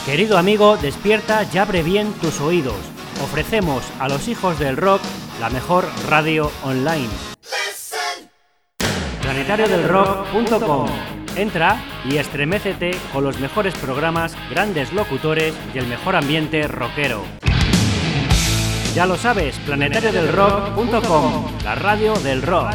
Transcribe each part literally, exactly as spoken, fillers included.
Querido amigo, despierta y abre bien tus oídos. Ofrecemos a los hijos del rock la mejor radio online. planetario del rock punto com. Entra y estremécete con los mejores programas, grandes locutores y el mejor ambiente rockero. Ya lo sabes, planetario del rock punto com, la radio del rock.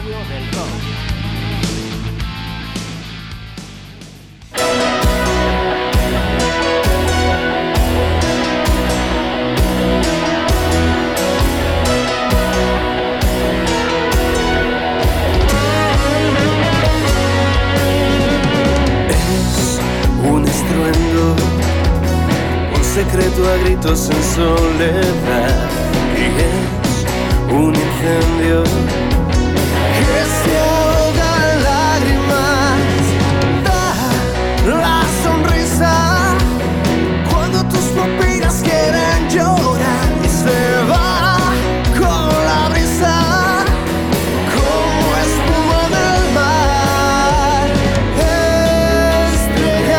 Secreto a gritos en soledad y es un incendio que se ahoga en lágrimas. Da la sonrisa cuando tus pupilas quieren llorar y se va con la brisa como espuma del mar. Estrella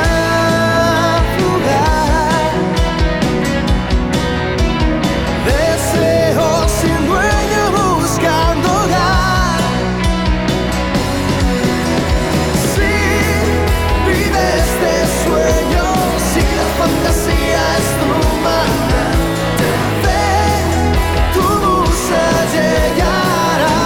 fugaz, deseo sin dueño buscando hogar. Si vives este sueño, si la fantasía es tu manda, ten fe, tu musa llegará.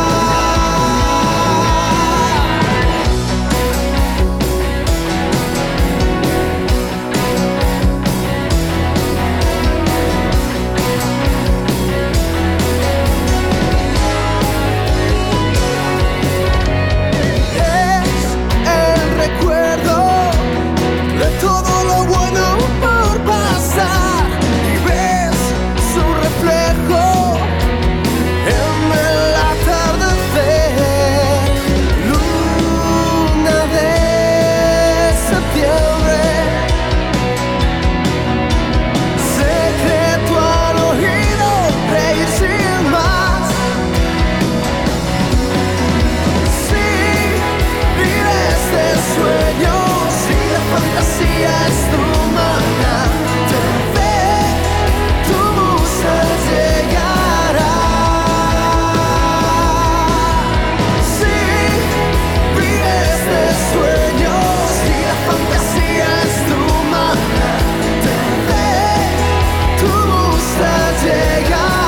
Es el recuerdo de todo lo bueno por pasar y ves su reflejo en el atardecer. Luna de septiembre, secreto al oído, reír sin más. Si vives de sueño, si la fantasía es tu mana, ten fe, tu musa llegará. Si vives de sueño, si la fantasía es tu mana, ten fe, tu musa llegará.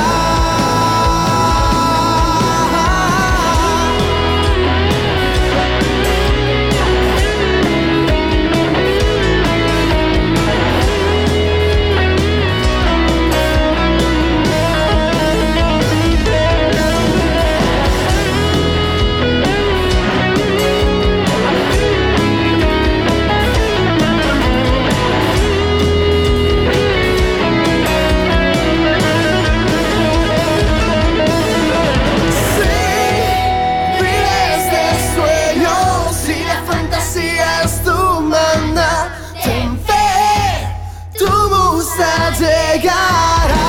Si vives de sueño, si la fantasía es tu manda, ten fe, tu musa llegará.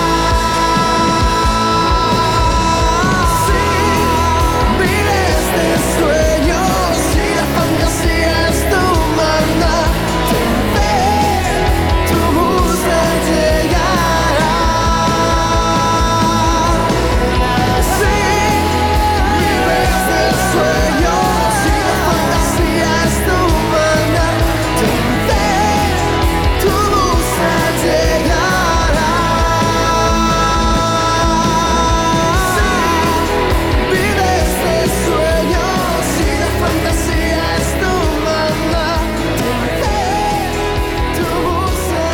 Si vives de sueño, si la fantasía es tu manda, ten fe, tu musa llegará. Si vives de sueño, si la fantasía es tu mana, ten fe, tu musa llegará. Si vives de sueño, si la fantasía es tu mana, ten fe, tu musa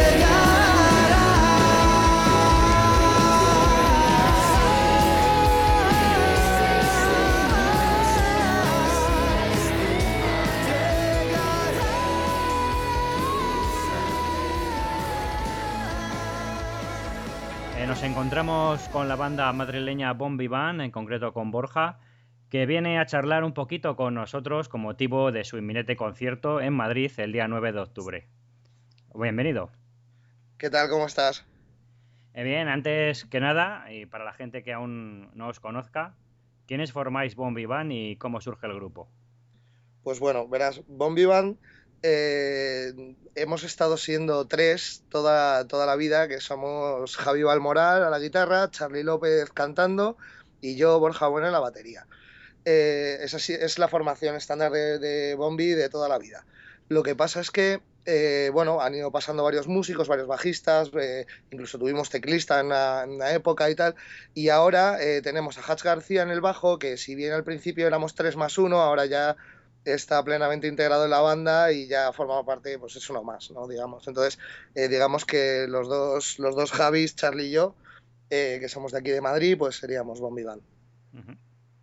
Eh, nos encontramos con la banda madrileña Bon Vivant, en concreto con Borja, que viene a charlar un poquito con nosotros con motivo de su inminente concierto en Madrid el día nueve de octubre. Bienvenido. ¿Qué tal? ¿Cómo estás? Eh, bien, antes que nada, y para la gente que aún no os conozca, ¿quiénes formáis Bon Vivant y cómo surge el grupo? Pues bueno, verás, Bon Vivant eh, hemos estado siendo tres toda, toda la vida, que somos Javi Balmoral a la guitarra, Charly López cantando y yo, Borja Bueno, en la batería. Eh, esa sí es la formación estándar de, de Bombi de toda la vida. Lo que pasa es que, eh, bueno, han ido pasando varios músicos, varios bajistas, eh, incluso tuvimos teclista en una, en una época y tal, y ahora eh, tenemos a Hach García en el bajo, que si bien al principio éramos tres más uno, ahora ya está plenamente integrado en la banda y ya forma parte, pues es uno más, ¿no? Digamos. Entonces, eh, digamos que los dos, los dos Javis, Charly y yo, eh, que somos de aquí de Madrid, pues seríamos Bombi Band. Uh-huh.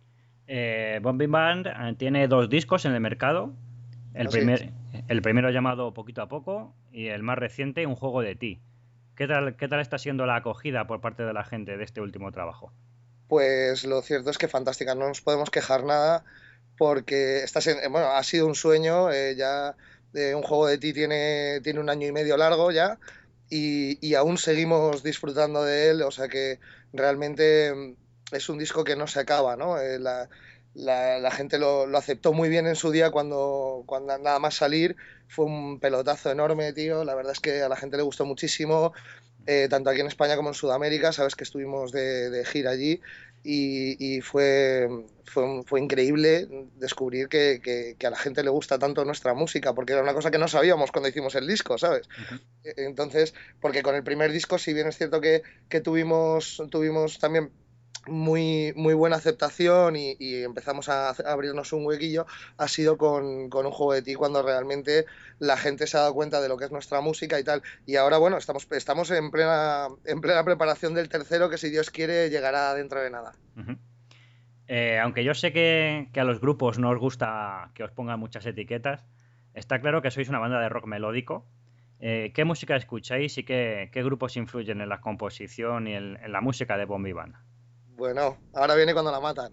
Eh, Bombi Band eh, tiene dos discos en el mercado. El, primer, el primero llamado Poquito a Poco y el más reciente, Un Juego de Ti. ¿Qué tal, qué tal está siendo la acogida por parte de la gente de este último trabajo? Pues lo cierto es que fantástica, no nos podemos quejar nada porque está siendo, bueno, ha sido un sueño, eh, ya eh, Un Juego de Ti tiene, tiene un año y medio largo ya y, y aún seguimos disfrutando de él, o sea que realmente es un disco que no se acaba, ¿no? Eh, la, La, la gente lo, lo aceptó muy bien en su día cuando, cuando nada más salir. Fue un pelotazo enorme, tío. La verdad es que a la gente le gustó muchísimo, eh, tanto aquí en España como en Sudamérica. Sabes que estuvimos de, de gira allí y, y fue, fue, fue increíble descubrir que, que, que a la gente le gusta tanto nuestra música, porque era una cosa que no sabíamos cuando hicimos el disco, ¿sabes? Uh-huh. Entonces, porque con el primer disco, si bien es cierto que, que tuvimos, tuvimos también muy, muy buena aceptación y, y empezamos a, a abrirnos un huequillo, ha sido con, con Un Juego de Ti cuando realmente la gente se ha dado cuenta de lo que es nuestra música y tal. Y ahora, bueno, estamos, estamos en, plena, en plena preparación del tercero, que si Dios quiere llegará dentro de nada. Uh-huh. Eh, aunque yo sé que, que a los grupos no os gusta que os pongan muchas etiquetas, está claro que sois una banda de rock melódico. Eh, ¿Qué música escucháis y qué, qué grupos influyen en la composición y en, en la música de Bombi Band? Bueno, ahora viene cuando la matan.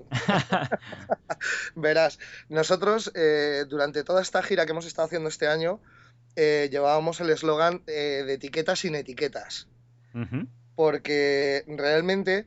Verás, nosotros eh, durante toda esta gira que hemos estado haciendo este año eh, llevábamos el eslogan eh, de etiquetas sin etiquetas. Uh-huh. Porque realmente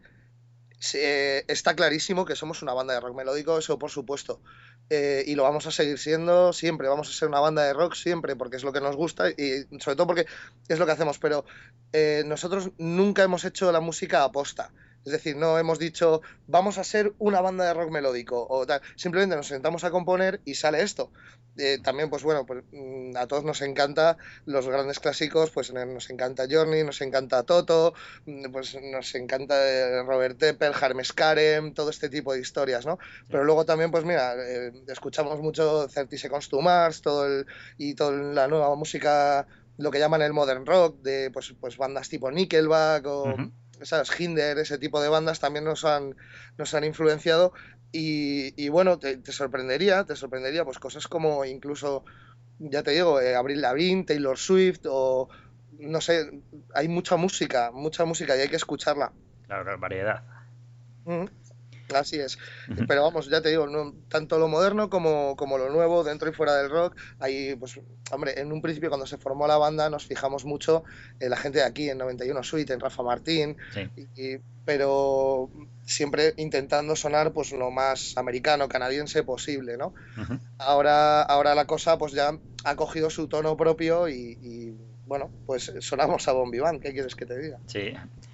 eh, está clarísimo que somos una banda de rock melódico, eso por supuesto. Eh, y lo vamos a seguir siendo siempre, vamos a ser una banda de rock siempre porque es lo que nos gusta y sobre todo porque es lo que hacemos, pero eh, nosotros nunca hemos hecho la música aposta. Es decir, no hemos dicho, vamos a ser una banda de rock melódico o tal. Simplemente nos sentamos a componer y sale esto. Eh, también, pues bueno, pues, a todos nos encanta los grandes clásicos, pues nos encanta Journey, nos encanta Toto, pues nos encanta Robert Tepper, Hermes Karem, todo este tipo de historias, ¿no? Sí. Pero luego también, pues mira, eh, escuchamos mucho thirty Seconds to Mars, todo el, y toda la nueva música, lo que llaman el modern rock, de pues, pues bandas tipo Nickelback o... Uh-huh. ¿Sabes? Hinder, ese tipo de bandas también nos han, nos han influenciado y, y bueno, te, te sorprendería, te sorprendería pues cosas como incluso, ya te digo, eh, Avril Lavigne, Taylor Swift o no sé, hay mucha música, mucha música y hay que escucharla. Claro, variedad. Mm-hmm. Así es, uh-huh. Pero vamos, ya te digo, no, tanto lo moderno como, como lo nuevo, dentro y fuera del rock, ahí, pues, hombre, en un principio cuando se formó la banda nos fijamos mucho en la gente de aquí, en noventa y uno Suite, en Rafa Martín, sí. y, y, pero siempre intentando sonar pues lo más americano, canadiense posible, ¿no? Uh-huh. Ahora, ahora la cosa pues ya ha cogido su tono propio y, y bueno, pues sonamos a Bombi Band, ¿qué quieres que te diga? Sí.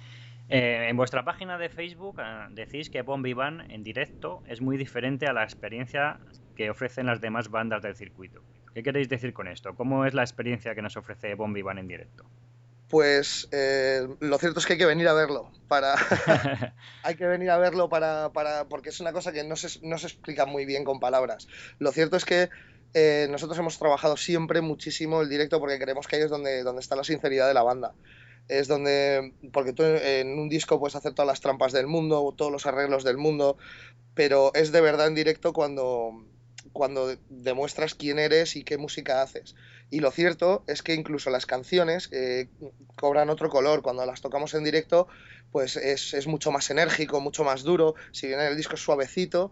Eh, en vuestra página de Facebook eh, decís que Bombi Band en directo es muy diferente a la experiencia que ofrecen las demás bandas del circuito. ¿Qué queréis decir con esto? ¿Cómo es la experiencia que nos ofrece Bombi Band en directo? Pues eh, lo cierto es que hay que venir a verlo para hay que venir a verlo para, para porque es una cosa que no se, no se explica muy bien con palabras. Lo cierto es que eh, nosotros hemos trabajado siempre muchísimo el directo porque creemos que ahí es donde, donde está la sinceridad de la banda. Es donde, porque tú en un disco puedes hacer todas las trampas del mundo, todos los arreglos del mundo, pero es de verdad en directo cuando, cuando demuestras quién eres y qué música haces. Y lo cierto es que incluso las canciones eh, cobran otro color. Cuando las tocamos en directo, pues es, es mucho más enérgico, mucho más duro. Si bien el disco es suavecito,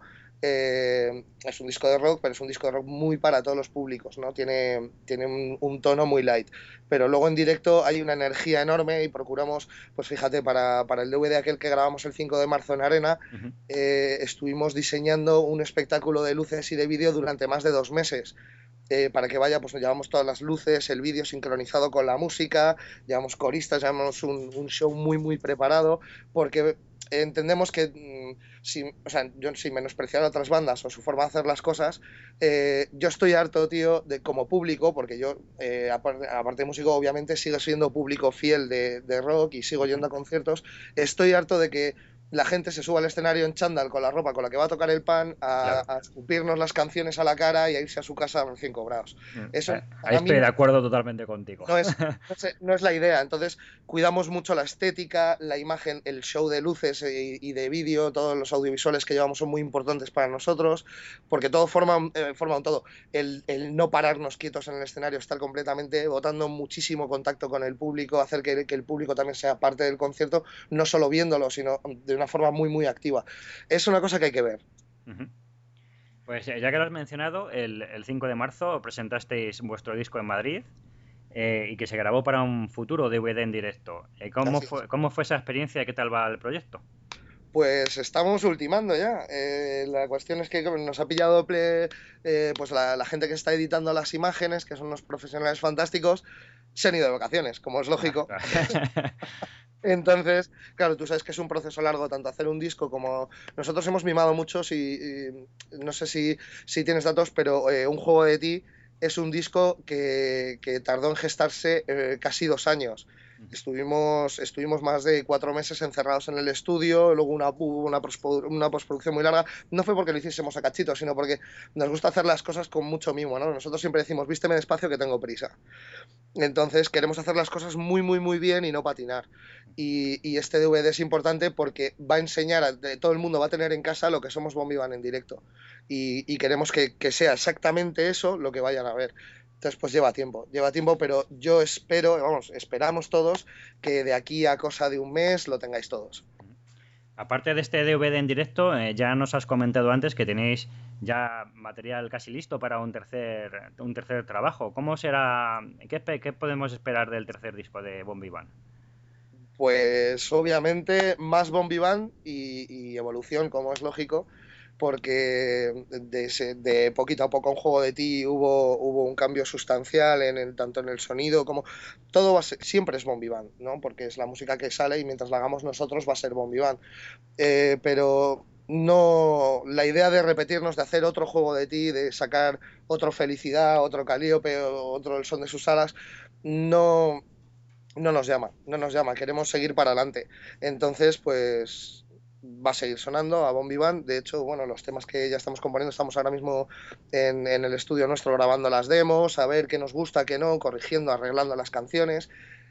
Eh, es un disco de rock, pero es un disco de rock muy para todos los públicos, ¿no? Tiene, tiene un, un tono muy light. Pero luego en directo hay una energía enorme y procuramos, pues fíjate, para, para el D V D aquel que grabamos el cinco de marzo en Arena, uh-huh. eh, estuvimos diseñando un espectáculo de luces y de vídeo durante más de dos meses. eh, para que vaya, pues llevamos todas las luces, el vídeo sincronizado con la música, llevamos coristas, llevamos un, un show muy, muy preparado, porque entendemos que, mm, sin, o sea, yo sin menospreciar a otras bandas o su forma de hacer las cosas, eh, yo estoy harto, tío, de como público, porque yo, eh, aparte, aparte de músico, obviamente sigo siendo público fiel de, de rock y sigo yendo a conciertos, estoy harto de que la gente se suba al escenario en chándal con la ropa con la que va a tocar el pan, a, Claro. a escupirnos las canciones a la cara y a irse a su casa recién cobrados. Eso, Ahí para estoy mí, de acuerdo totalmente contigo. no es, no es, no es la idea. Entonces, cuidamos mucho la estética, la imagen, el show de luces y, y de vídeo, todos los audiovisuales que llevamos son muy importantes para nosotros, porque todo forma, eh, forma un todo. El, el no pararnos quietos en el escenario, estar completamente botando muchísimo contacto con el público, hacer que, que el público también sea parte del concierto, no solo viéndolo, sino de una forma muy, muy activa. Es una cosa que hay que ver. Uh-huh. Pues ya que lo has mencionado, el, el cinco de marzo presentasteis vuestro disco en Madrid eh, y que se grabó para un futuro D V D en directo. Eh, ¿cómo, fue, ¿Cómo fue esa experiencia y qué tal va el proyecto? Pues estamos ultimando ya. Eh, la cuestión es que nos ha pillado ple, eh, pues la, la gente que está editando las imágenes, que son unos profesionales fantásticos, se han ido de vacaciones, como es lógico. Entonces, claro, tú sabes que es un proceso largo, tanto hacer un disco como... Nosotros hemos mimado mucho, si, y, no sé si, si tienes datos, pero eh, Un juego de ti es un disco que, que tardó en gestarse eh, casi dos años. Estuvimos, estuvimos más de cuatro meses encerrados en el estudio, luego una, una, una postproducción muy larga. No fue porque lo hiciésemos a cachito, sino porque nos gusta hacer las cosas con mucho mimo, ¿no? Nosotros siempre decimos, vísteme despacio que tengo prisa. Entonces queremos hacer las cosas muy, muy, muy bien y no patinar. Y, y este D V D es importante porque va a enseñar, a, todo el mundo va a tener en casa lo que somos Bon Vivant en directo. Y, y queremos que, que sea exactamente eso lo que vayan a ver. Entonces, pues lleva tiempo, lleva tiempo, pero yo espero, vamos, esperamos todos que de aquí a cosa de un mes lo tengáis todos. Aparte de este D V D en directo, eh, ya nos has comentado antes que tenéis ya material casi listo para un tercer, un tercer trabajo. ¿Cómo será? ¿Qué, qué podemos esperar del tercer disco de Bon Vivant? Pues obviamente más Bon Vivant y, y evolución, como es lógico, porque de, ese, de poquito a poco Un juego de ti hubo, hubo un cambio sustancial en el, tanto en el sonido como todo va a ser, siempre es Bon Vivant, ¿no? Porque es la música que sale y mientras la hagamos nosotros va a ser Bon Vivant. Eh, pero no, la idea de repetirnos, de hacer otro Juego de ti, de sacar otro Felicidad, otro Calíope, otro El son de sus alas, no, no nos llama, no nos llama, queremos seguir para adelante. Entonces, pues va a seguir sonando a Bon Vivant. De hecho, bueno, los temas que ya estamos componiendo, estamos ahora mismo en, en el estudio nuestro grabando las demos, a ver qué nos gusta, qué no, corrigiendo, arreglando las canciones.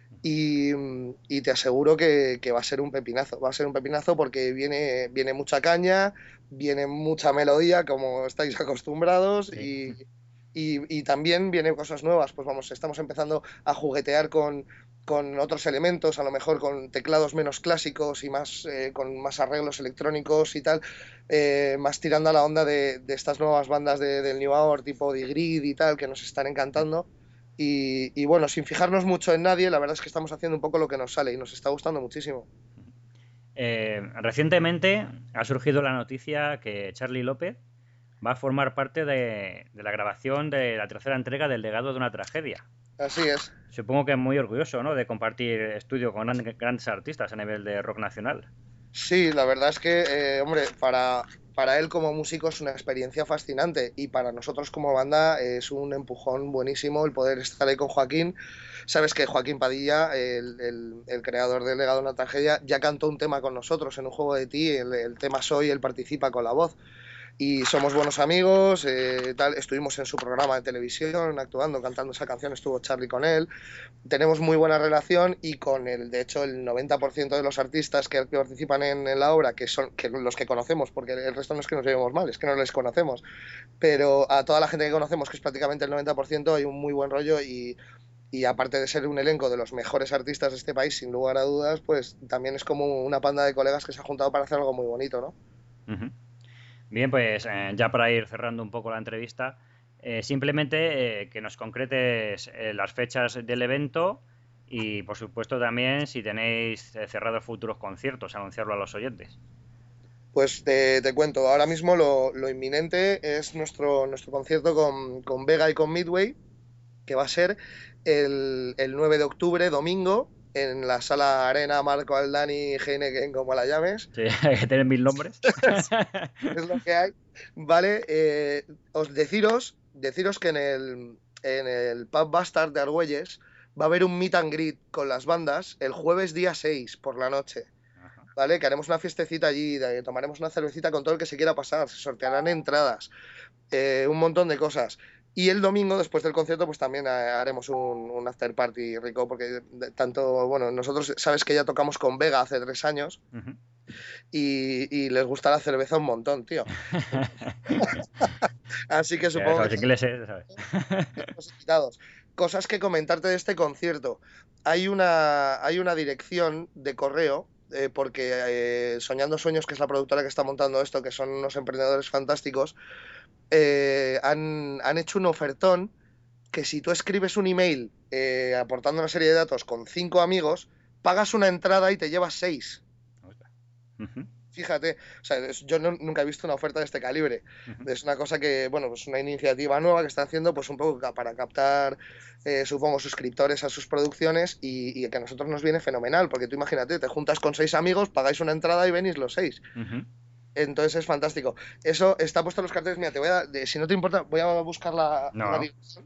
Y, y te aseguro que, que va a ser un pepinazo, va a ser un pepinazo porque viene, viene mucha caña, viene mucha melodía, como estáis acostumbrados, sí. y, y, y también vienen cosas nuevas. Pues vamos, estamos empezando a juguetear con, con otros elementos, a lo mejor con teclados menos clásicos y más eh, con más arreglos electrónicos y tal, eh, más tirando a la onda de, de estas nuevas bandas de, del New Hour, tipo The Grid y tal, que nos están encantando. Y, y bueno, sin fijarnos mucho en nadie, la verdad es que estamos haciendo un poco lo que nos sale y nos está gustando muchísimo. Eh, recientemente ha surgido la noticia que Charly López va a formar parte de, de la grabación de la tercera entrega del Legado de una tragedia. Así es. Supongo que es muy orgulloso, ¿no?, de compartir estudio con grandes artistas a nivel de rock nacional. Sí, la verdad es que, eh, hombre, para, para él como músico es una experiencia fascinante y para nosotros como banda es un empujón buenísimo el poder estar ahí con Joaquín. Sabes que Joaquín Padilla, el, el, el creador del Legado de una tragedia, ya cantó un tema con nosotros en Un juego de ti, el, el tema Soy, él participa con la voz. Y somos buenos amigos, eh, tal, estuvimos en su programa de televisión actuando, cantando esa canción, estuvo Charly con él, tenemos muy buena relación y con el, de hecho el noventa por ciento de los artistas que, que participan en, en la obra, que son que los que conocemos, porque el resto no es que nos llevemos mal, es que no les conocemos, pero a toda la gente que conocemos, que es prácticamente el noventa por ciento, hay un muy buen rollo y... Y aparte de ser un elenco de los mejores artistas de este país, sin lugar a dudas, pues también es como una panda de colegas que se ha juntado para hacer algo muy bonito, ¿no? Uh-huh. Bien, pues eh, ya para ir cerrando un poco la entrevista, eh, simplemente eh, que nos concretes eh, las fechas del evento y, por supuesto, también si tenéis eh, cerrados futuros conciertos, anunciarlo a los oyentes. Pues te, te cuento, ahora mismo lo, lo inminente es nuestro, nuestro concierto con, con Vega y con Midway, que va a ser el, el nueve de octubre, domingo, en la Sala Arena Marco Aldani Heineken, como la llames. Sí, hay que tener mil nombres. Es lo que hay. Vale, eh, os deciros, deciros que en el, en el Pub Bastard de Argüelles va a haber un meet and greet con las bandas el jueves día seis por la noche. ¿Vale? Que haremos una fiestecita allí, de, tomaremos una cervecita con todo el que se quiera pasar, se sortearán entradas, eh, un montón de cosas. Y el domingo, después del concierto, pues también haremos un, un after party rico, porque tanto, bueno, nosotros sabes que ya tocamos con Vega hace tres años, uh-huh. y, y les gusta la cerveza un montón, tío. Así que supongo los ingleses, ¿sabes? Quitados. Cosas que comentarte de este concierto. Hay una, hay una dirección de correo, Eh, porque eh, Soñando Sueños, que es la productora que está montando esto, que son unos emprendedores fantásticos, eh, han, han hecho un ofertón que si tú escribes un email eh, aportando una serie de datos con cinco amigos, pagas una entrada y te llevas seis. Uh-huh. Fíjate, o sea, yo no, nunca he visto una oferta de este calibre. Uh-huh. Es una cosa que, bueno, pues una iniciativa nueva que están haciendo, pues un poco para captar, eh, supongo, suscriptores a sus producciones y, y que a nosotros nos viene fenomenal, porque tú imagínate, te juntas con seis amigos, pagáis una entrada y venís los seis. Uh-huh. Entonces es fantástico. Eso está puesto en los carteles. Mira, te voy a, de, si no te importa, voy a buscar la, no. la dirección.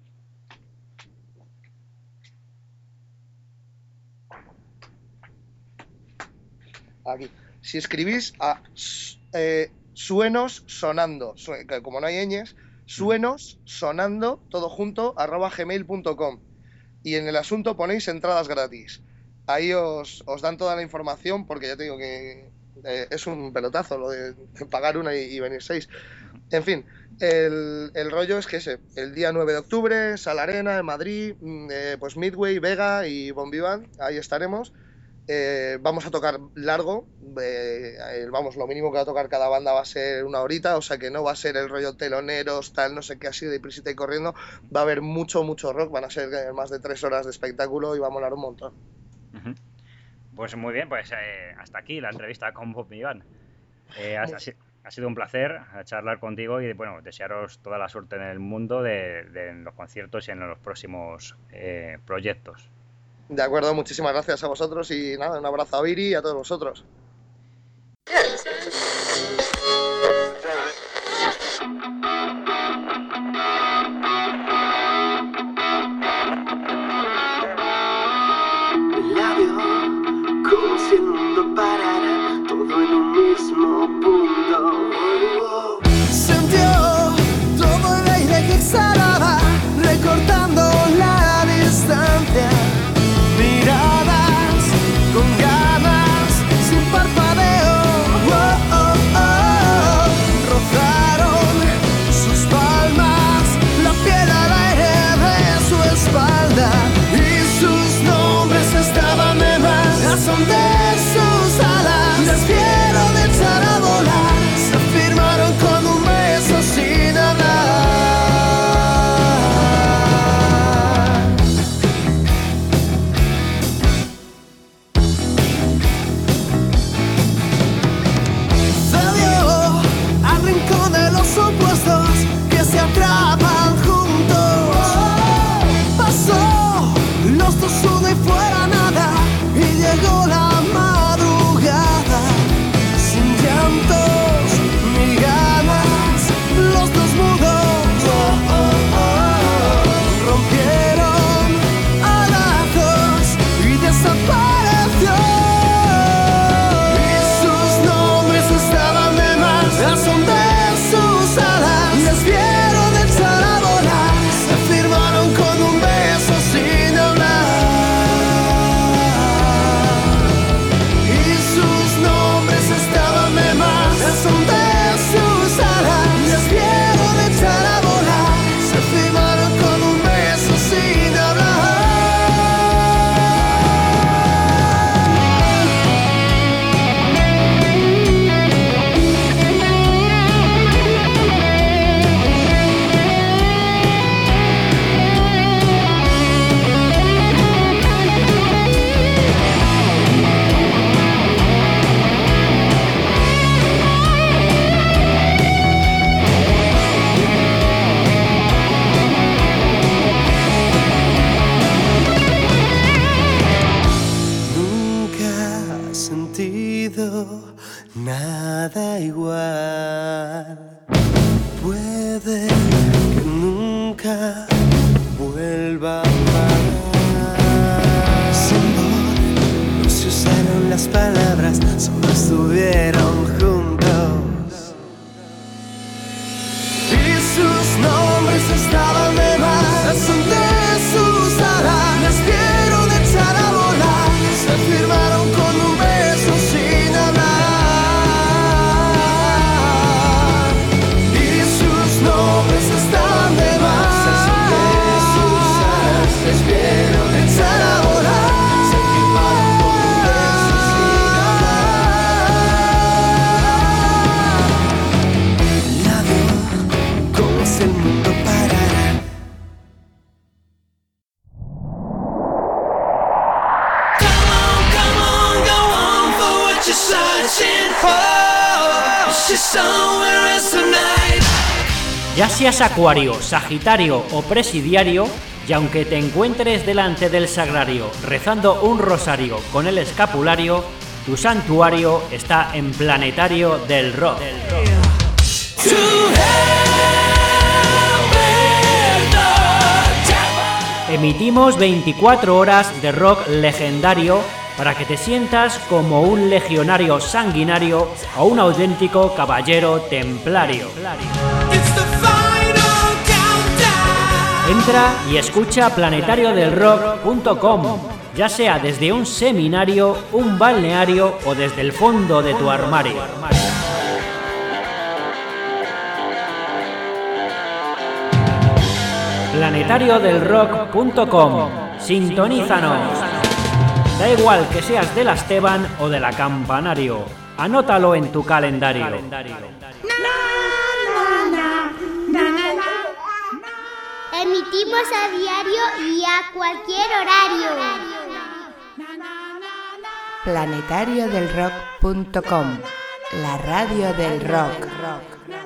Aquí. Si escribís a eh, suenos sonando, como no hay ñes, suenos sonando, todo junto, arroba gmail punto com. Y en el asunto ponéis entradas gratis. Ahí os, os dan toda la información, porque ya te digo que eh, es un pelotazo lo de, de pagar una y, y venir seis. En fin, el, el rollo es que ese, el día nueve de octubre, Sala Arena, en Madrid, eh, pues Midway, Vega y Bon Vivant, ahí estaremos. Eh, vamos a tocar largo, eh, vamos, lo mínimo que va a tocar cada banda va a ser una horita, o sea que no va a ser el rollo teloneros, tal, no sé qué, así de prisita y corriendo. Va a haber mucho, mucho rock, van a ser más de tres horas de espectáculo y va a molar un montón. Uh-huh. Pues muy bien, pues eh, hasta aquí la entrevista con Bon Vivant. Eh, ha, ha sido un placer charlar contigo y, bueno, desearos toda la suerte en el mundo de, de en los conciertos y en los próximos eh, proyectos. De acuerdo, muchísimas gracias a vosotros y nada, un abrazo a Viri y a todos vosotros. La veo como si el mundo parara, todo en un mismo punto. Sintió todo el aire que exhalaba, recortando la distancia. Miradas con ganas, sin parar. sus nombres estaban de más. Asunté sus alas, las vieron echar a volar. Se firmaron con un beso sin hablar. Y sus nombres estaban de más. Asunté sus alas, las vieron echar a volar. Se firmaron con un beso sin hablar. Nadie, ¿cómo es el mundo parará? Come on, come on, go on for what you're searching for. She's somewhere else tonight. Ya seas acuario, sagitario o presidiario, y aunque te encuentres delante del sagrario rezando un rosario con el escapulario, tu santuario está en Planetario del Rock. To hell with the devil. Emitimos veinticuatro horas de rock legendario para que te sientas como un legionario sanguinario o un auténtico caballero templario. It's the final countdown. Entra y escucha planetario del rock punto com, ya sea desde un seminario, un balneario o desde el fondo de tu armario. planetario del rock punto com. Sintonízanos. Da igual que seas de la Esteban o de la Campanario. Anótalo en tu calendario. Emitimos a diario y a cualquier horario. planetario del rock punto com, la radio del rock.